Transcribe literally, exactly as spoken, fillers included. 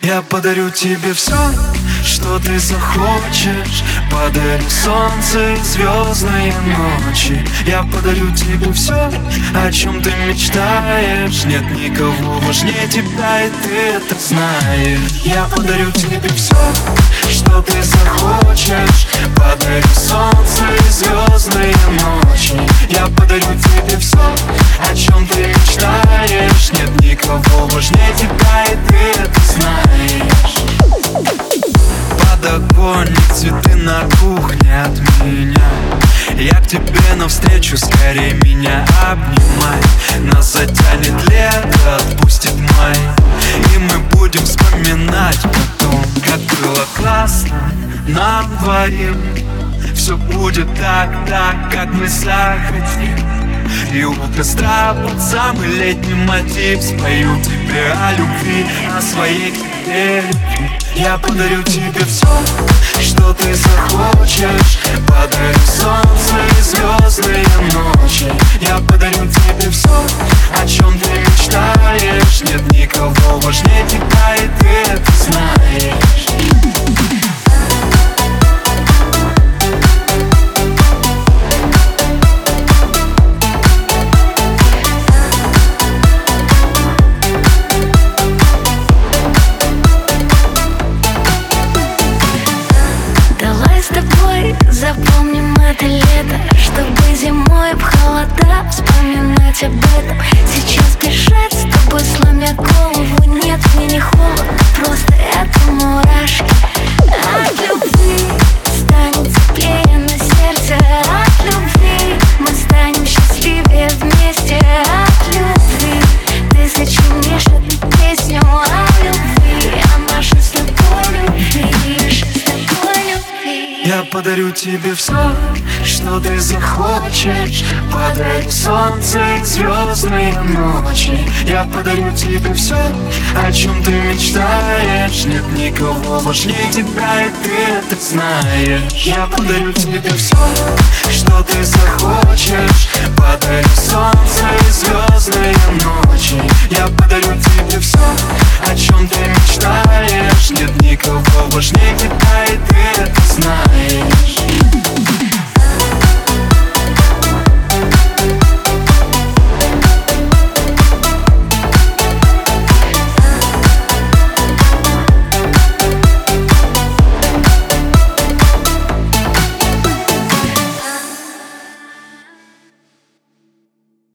Я подарю тебе все, что ты захочешь. Подарю солнце и звездные ночи. Я подарю тебе все, о чем ты мечтаешь. Нет никого важнее тебя, и ты это знаешь. Я подарю тебе все, что ты захочешь. Подарю солнце и звездные ночи. Я подарю тебе все, о чем ты мечтаешь. Нет никого важнее тебя, и ты это знаешь. Подоконник, цветы на кухне от меня. Я к тебе навстречу, скорее меня обнимай. Нас затянет лето, отпустит май, и мы будем вспоминать потом, как было классно нам двоим. Все будет так, так, как мы захотим. И у костра под самый летний мотив спою тебе о любви, о своей к тебе любви. Я подарю тебе все, что ты захочешь. Подарю солнце и звездные ночи. Я подарю тебе все, о чем ты мечтаешь. Нет никого важнее тебя, и ты это знаешь. Запомним это лето, чтобы зимой в холода вспоминать об этом. Сейчас бежать с тобой, сломя голову. Нет, мне не холодно, просто это мурашки. От любви станет теплее на сердце. От любви мы станем счастливее вместе. От любви ты сочинишь эту песню о любви, о нашей с тобой любви, с тобой любви. Я подарю тебе все, что ты захочешь. Подарю солнце и звездные ночи. Я подарю тебе все, о чем ты мечтаешь. Нет никого важнее тебя, и ты это знаешь. Я подарю тебе все, что ты захочешь. Подарю солнце и звездные ночи. Я подарю тебе все, о чем ты мечтаешь. Нет никого важнее тебя, и ты